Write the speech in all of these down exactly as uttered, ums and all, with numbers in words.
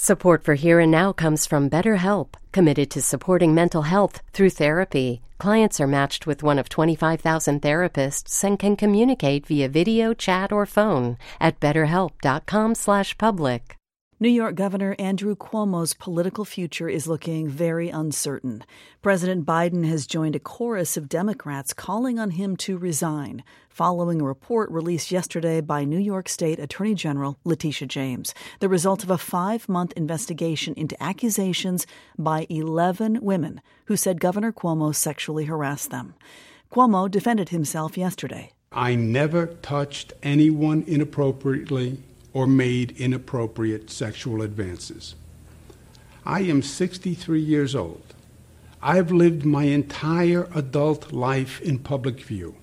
Support for Here and Now comes from BetterHelp, committed to supporting mental health through therapy. Clients are matched with one of twenty-five thousand therapists and can communicate via video, chat, or phone at betterhelp.com slash public. New York Governor Andrew Cuomo's political future is looking very uncertain. President Biden has joined a chorus of Democrats calling on him to resign, following a report released yesterday by New York State Attorney General Letitia James, the result of a five-month investigation into accusations by eleven women who said Governor Cuomo sexually harassed them. Cuomo defended himself yesterday. I never touched anyone inappropriately or made inappropriate sexual advances. I am sixty-three years old. I've lived my entire adult life in public view.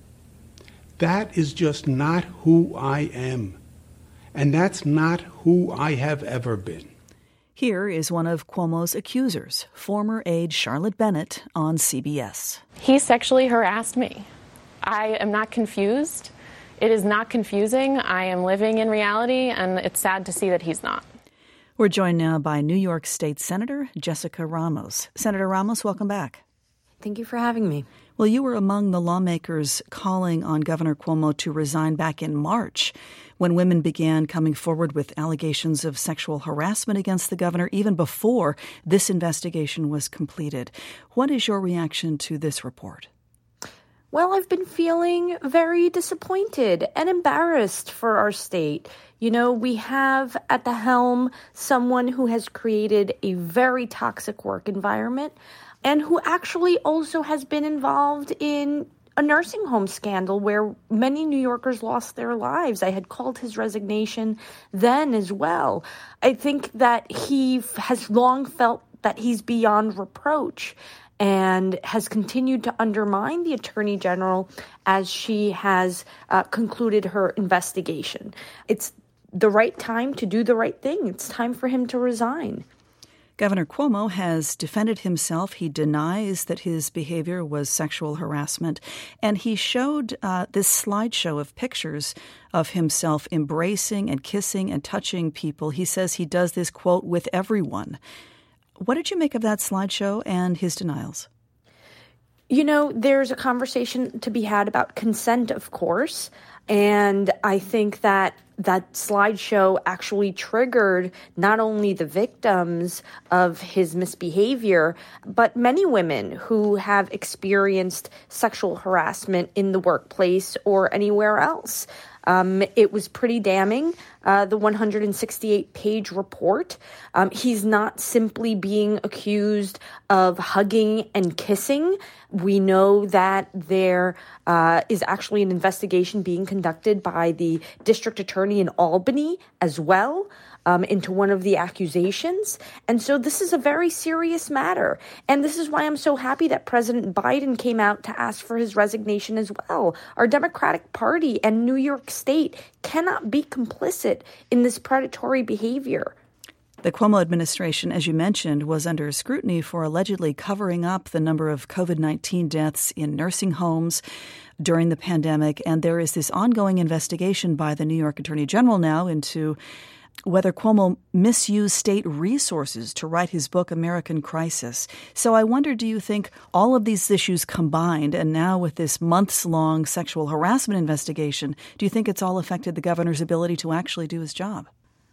That is just not who I am, and that's not who I have ever been. Here is one of Cuomo's accusers, former aide Charlotte Bennett on C B S. He sexually harassed me. I am not confused. It is not confusing. I am living in reality, and it's sad to see that he's not. We're joined now by New York State Senator Jessica Ramos. Senator Ramos, welcome back. Thank you for having me. Well, you were among the lawmakers calling on Governor Cuomo to resign back in March when women began coming forward with allegations of sexual harassment against the governor, even before this investigation was completed. What is your reaction to this report? Well, I've been feeling very disappointed and embarrassed for our state. You know, we have at the helm someone who has created a very toxic work environment and who actually also has been involved in a nursing home scandal where many New Yorkers lost their lives. I had called his resignation then as well. I think that he has long felt that he's beyond reproach and has continued to undermine the Attorney General as she has uh, concluded her investigation. It's the right time to do the right thing. It's time for him to resign. Governor Cuomo has defended himself. He denies that his behavior was sexual harassment. And he showed uh, this slideshow of pictures of himself embracing and kissing and touching people. He says he does this, quote, with everyone. What did you make of that slideshow and his denials? You know, there's a conversation to be had about consent, of course. And I think that that slideshow actually triggered not only the victims of his misbehavior, but many women who have experienced sexual harassment in the workplace or anywhere else. Um, it was pretty damning, uh, the one hundred sixty-eight page report. Um, he's not simply being accused of hugging and kissing. We know that there uh, is actually an investigation being conducted by the district attorney in Albany as well. Um, into one of the accusations. And so this is a very serious matter. And this is why I'm so happy that President Biden came out to ask for his resignation as well. Our Democratic Party and New York State cannot be complicit in this predatory behavior. The Cuomo administration, as you mentioned, was under scrutiny for allegedly covering up the number of covid nineteen deaths in nursing homes during the pandemic. And there is this ongoing investigation by the New York Attorney General now into whether Cuomo misused state resources to write his book, American Crisis. So I wonder, do you think all of these issues combined, and now with this months-long sexual harassment investigation, do you think it's all affected the governor's ability to actually do his job?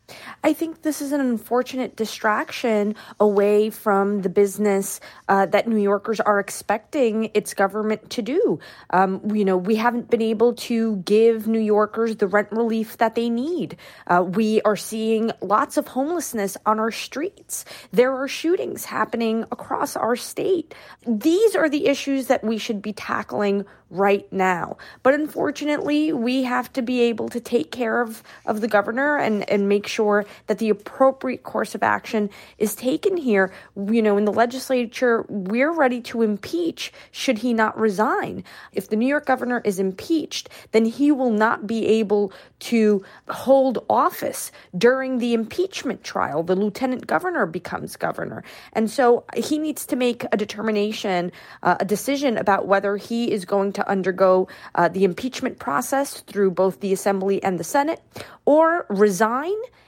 I think this is an unfortunate distraction away from the business uh, that New Yorkers are expecting its government to do. Um, you know, we haven't been able to give New Yorkers the rent relief that they need. Uh, we are seeing lots of homelessness on our streets. There are shootings happening across our state. These are the issues that we should be tackling right now. But unfortunately, we have to be able to take care of, of the governor and, and make sure that the appropriate course of action is taken here. You know, in the legislature, we're ready to impeach should he not resign. If the New York governor is impeached, then he will not be able to hold office during the impeachment trial. The lieutenant governor becomes governor. And so he needs to make a determination, uh, a decision about whether he is going to to undergo uh, the impeachment process through both the Assembly and the Senate, or resign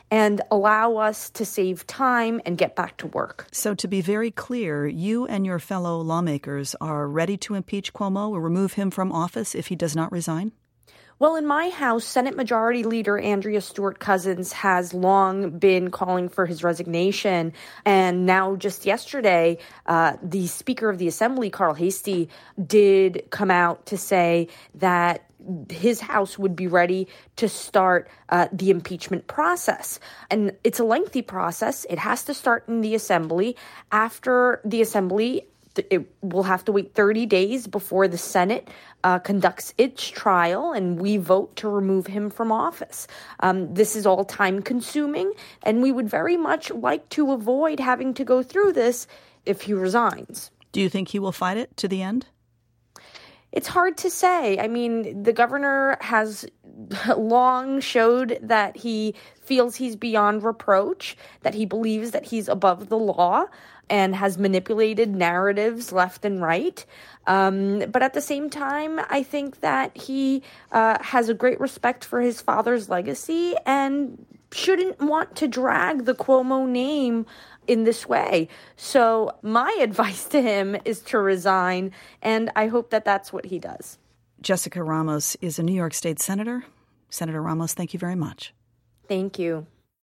and allow us to save time and get back to work. So to be very clear, you and your fellow lawmakers are ready to impeach Cuomo or remove him from office if he does not resign? Well, in my House, Senate Majority Leader Andrea Stewart-Cousins has long been calling for his resignation. And now just yesterday, uh, the Speaker of the Assembly, Carl Heastie, did come out to say that his House would be ready to start uh, the impeachment process. And it's a lengthy process. It has to start in the Assembly. After the Assembly, it will have to wait thirty days before the Senate uh, conducts its trial and we vote to remove him from office. Um, this is all time consuming, and we would very much like to avoid having to go through this if he resigns. Do you think he will fight it to the end? It's hard to say. I mean, the governor has long showed that he feels he's beyond reproach, that he believes that he's above the law, and has manipulated narratives left and right. Um, but at the same time, I think that he uh, has a great respect for his father's legacy and shouldn't want to drag the Cuomo name in this way. So my advice to him is to resign, and I hope that that's what he does. Jessica Ramos is a New York State Senator. Senator Ramos, thank you very much. Thank you.